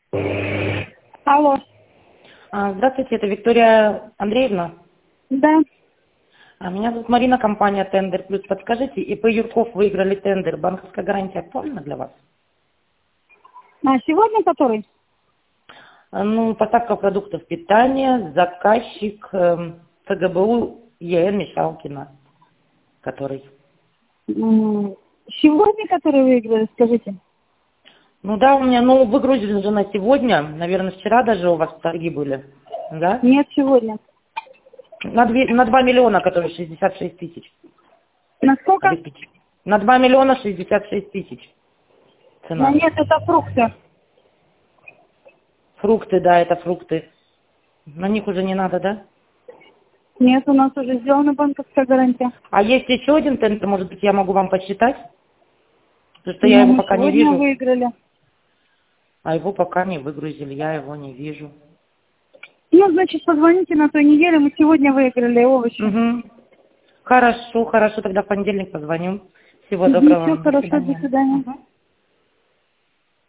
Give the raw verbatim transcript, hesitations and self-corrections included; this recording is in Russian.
Алло. А, Здравствуйте, это Виктория Андреевна. Да. А, Меня зовут Марина, компания Тендер Плюс. Подскажите, ИП Юрков выиграли тендер. Банковская гарантия актуальна для вас? А сегодня который? А, Ну, поставка продуктов питания, заказчик эм, ФГБУ ЕН Мишалкина, который. М, Сегодня который выиграли, скажите? Ну да, у меня, ну, выгрузили уже на сегодня. Наверное, вчера даже у вас торги были. Да? Нет, сегодня. На, две- на два миллиона, которые шестьдесят шесть тысяч. Насколько? Обеспечить. На два миллиона шестьдесят шесть тысяч Да цена. нет, это фрукты. Фрукты, да, это фрукты. На них уже не надо, да? Нет, у нас уже сделана банковская гарантия. А есть еще один тендер, может быть, я могу вам посчитать? Потому что я Но его мы пока не сегодня вижу. выиграли. А его пока не выгрузили, я его не вижу. Ну, значит, позвоните на той неделе, мы сегодня выиграли овощи. Угу. Хорошо, хорошо, тогда в понедельник позвоню. Всего Угу, доброго все вам, до хорошо, до свидания. свидания. Мгм.